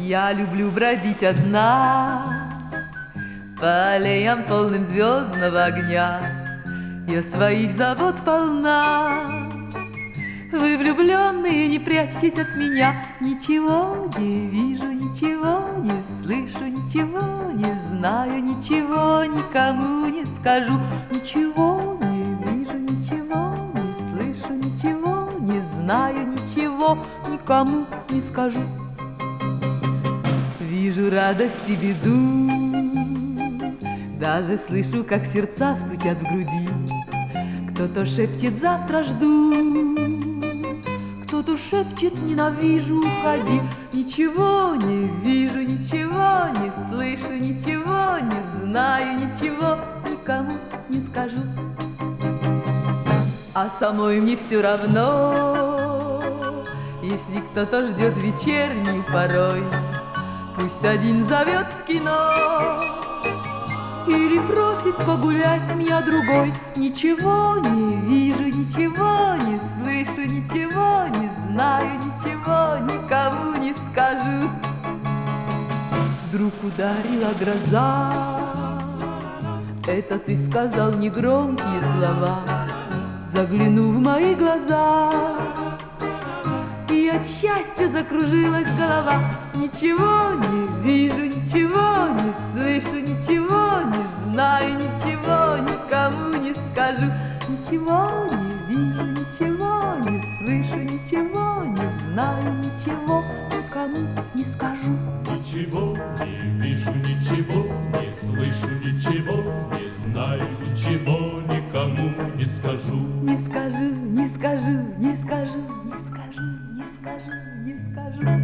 Я люблю бродить одна по аллеям, полным звездного огня. Я своих забот полна. Вы, влюбленные, не прячьтесь от меня. Ничего не вижу, ничего не слышу, ничего не знаю, ничего никому не скажу. Ничего не вижу, ничего не слышу, ничего не знаю, ничего никому не скажу. Вижу радость и беду, даже слышу, как сердца стучат в груди. Кто-то шепчет: завтра жду, кто-то шепчет: ненавижу, уходи. Ничего не вижу, ничего не слышу, ничего не знаю, ничего никому не скажу. А самой мне все равно, если кто-то ждет вечернюю порой. Пусть один зовет в кино или просит погулять меня другой. Ничего не вижу, ничего не слышу, ничего не знаю, ничего никому не скажу. Вдруг ударила гроза, это ты сказал негромкие слова, заглянув в мои глаза, и от счастья закружилась голова. Ничего не вижу, ничего не слышу, ничего не знаю, ничего никому не скажу. Ничего не вижу, ничего не слышу, ничего не знаю, ничего никому не скажу. Ничего не вижу, ничего не слышу, ничего не знаю, ничего никому не скажу. Не скажу, не скажу, не скажу, не скажу, не скажу, не скажу.